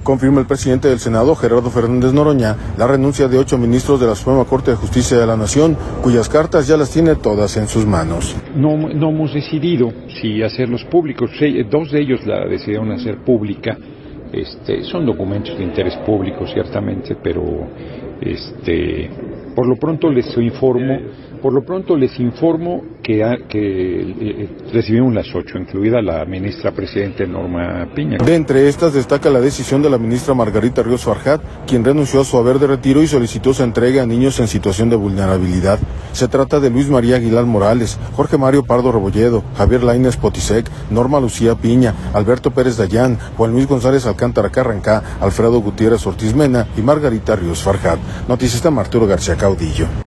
Confirma el presidente del Senado, Gerardo Fernández Noroña, la renuncia de 8 ministros de la Suprema Corte de Justicia de la Nación, cuyas cartas ya las tiene todas en sus manos. No hemos decidido si hacerlos públicos. 2 de ellos la decidieron hacer pública. Son documentos de interés público, ciertamente, pero por lo pronto les informo que recibimos las 8, incluida la ministra presidente Norma Piña. De entre estas destaca la decisión de la ministra Margarita Ríos Farjat, quien renunció a su haber de retiro y solicitó se entregue a niños en situación de vulnerabilidad. Se trata de Luis María Aguilar Morales, Jorge Mario Pardo Rebolledo, Javier Lainez Potisek, Norma Lucía Piña, Alberto Pérez Dayán, Juan Luis González Alcántara Carrancá, Alfredo Gutiérrez Ortiz Mena y Margarita Ríos Farjat. Noticias de Arturo García Caudillo.